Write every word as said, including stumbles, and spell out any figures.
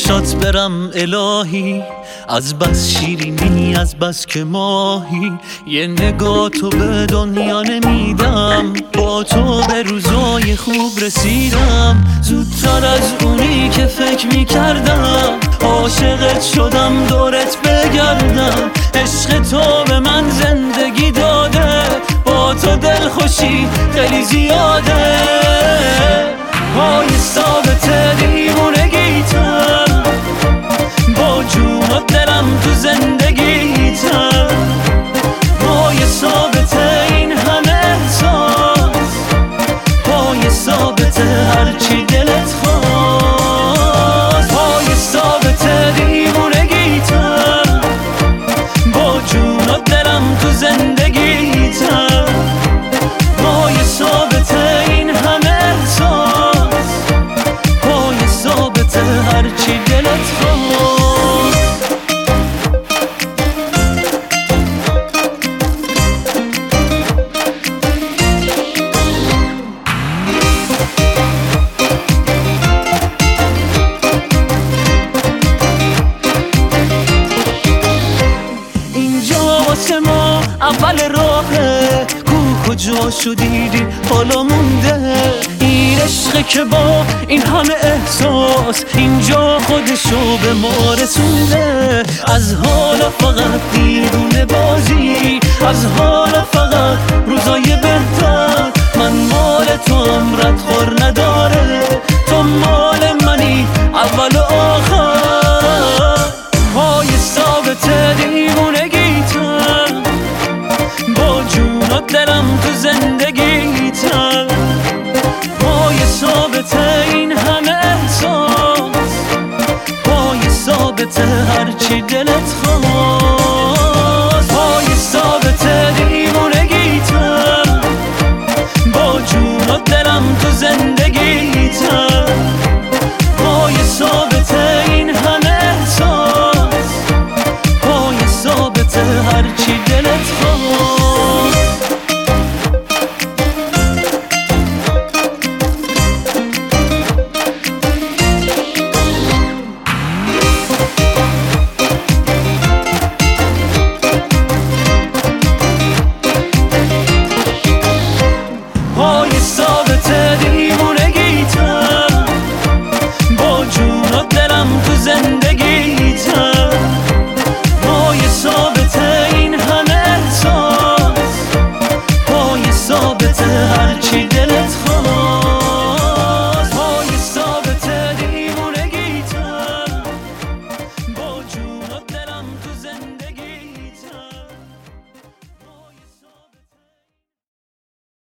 پیشات برم الهی، از بس شیرینی از بس که ماهی. یه نگاه تو به دنیا نمیدم، با تو به روزای خوب رسیدم. زودتر از اونی که فکر میکردم، عاشقت شدم دورت بگردم. عشق تو به من زندگی داده، با تو دل خوشی خیلی زیاده. پای ثابت دیوونگیتم، با جون و دلم تو زندگیتم. پای ثابت این همه احساس، پای ثابت هرچی دلت خواست. پای ثابت دیوونگیتم، با جون و دلم تو زندگیتم. پای ثابت این همه احساس، پای ثابت هرچی دلت خواست. واسه ما اول راهه، کو کجا شدیدی حالا مونده. این عشقه که با این همه احساس، اینجا خودشو به ما رسونده. از حالا فقط دیوونه بازی، از حالا فقط روزای بهتر. من مال تو عمرت خور نداره، تو مال منی اول و آخر. پای ثابت دیوونگیتم، با جون و دلم تو زندگیتم. پای ثابت این همه احساس، پای ثابت هرچی دلت خواست. پای ثابت دیوونگیتم، با جون و دلم تو زندگیتم. پای ثابت این همه احساس، پای ثابت هرچی دلت خواست. پای ثابت